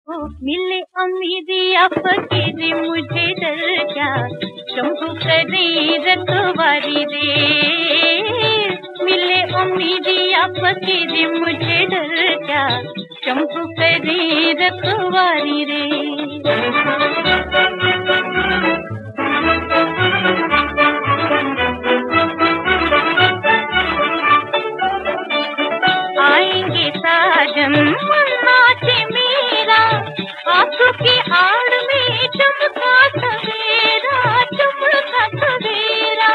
मिले उम्मीदिया फकीरी मुझे डर क्या, शंभू करी रखवारी रे। मिले उम्मीदिया फकीरी मुझे डर क्या, शंभू करी रखवारी रे। आएंगे साजन नाचे मेरा, आंसू की आड़ में चमका सवेरा, चमका सवेरा।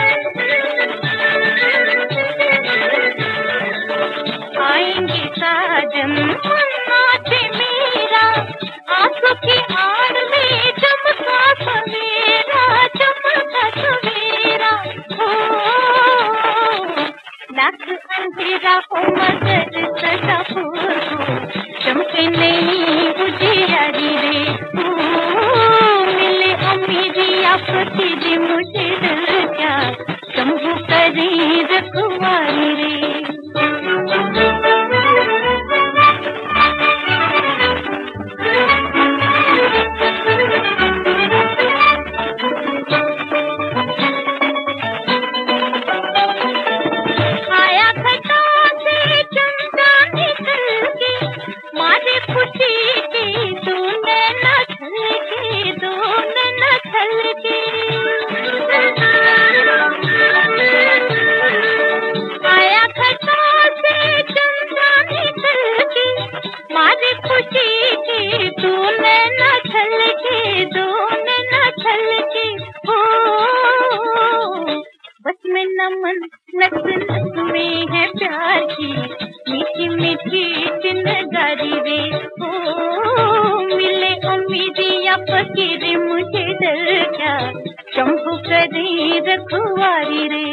आएंगे साजन नाचे मेरा, आंसू की आड़ में चमका सवेरा, चमका सवेरा। लाख अंधेरा हो मगर सदा फूल हो, चमके नहीं उजियारी रे। मिले उम्मीदिया फकीरी मुझे डर क्या, शंभू करी रखवारी रे। नमन नस नस में है प्यार की मीठी मीठी चिन्हगारी रे। मिले उम्मीदिया फकीरी मुझे डर क्या, शंभू करी रखवारी रे।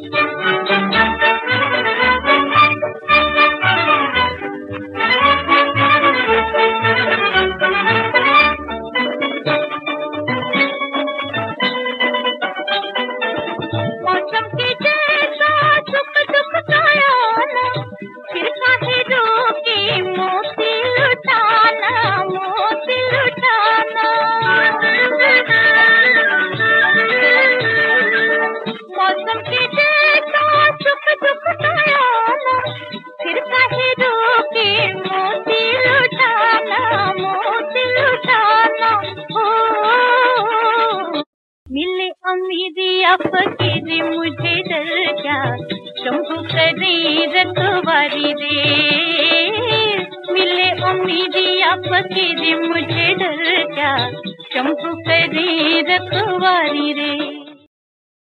मिले उम्मीदिया फकीरी मुझे डर क्या, शंभू करी रखवारी रे। मिले उम्मीदिया फकीरी मुझे डर क्या, शंभू करी रखवारी रे।